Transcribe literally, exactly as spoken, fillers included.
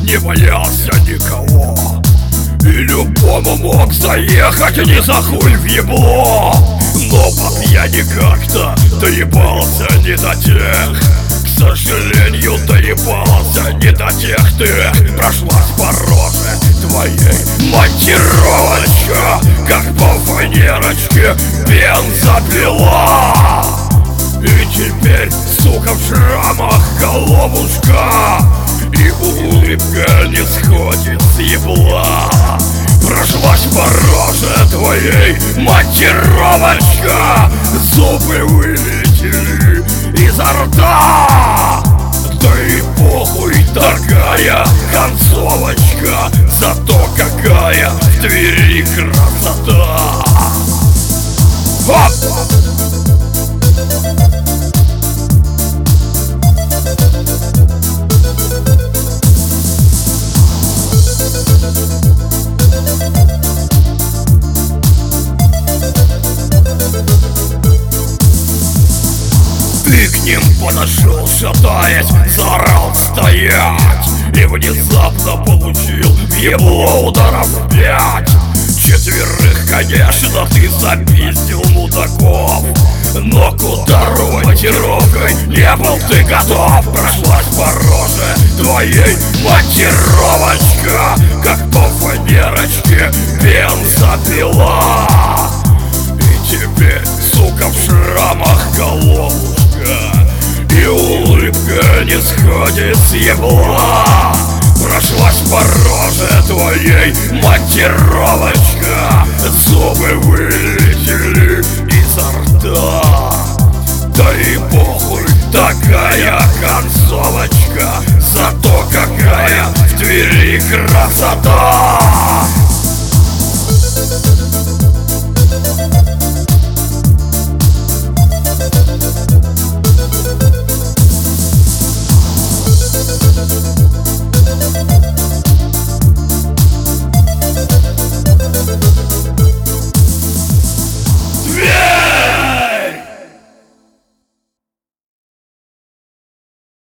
не боялся никого, и любому мог заехать не за хуй в ебло. Но по пьяни как-то доебался не до тех, к сожалению, доебался не до тех. Ты прошлась по роже твоей монтировочка, как по фанерочке бензопила. И теперь, сука, в шрамах головушка, и улыбка не сходит с ебла. Прошлась по роже твоей монтировочка, зубы вылетели изо рта. Да и похуй, такая концовочка, зато какая в двери красота. Оп! Ты к ним подошел, шатаясь, заорал стоять, и внезапно получил в ебло ударов пять. Четверых, конечно, ты запиздил мудаков, но к удару монтировкой не был ты готов. Прошлась по роже твоей монтировочка, как по фанерочке бензопила. И теперь, сука, в шрамах головушка, и улыбка не сходит с ебла. Прошлась по роже твоей монтировочка, зубы вылетели изо рта. Да и похуй, такая концовочка, зато какая в двери красота.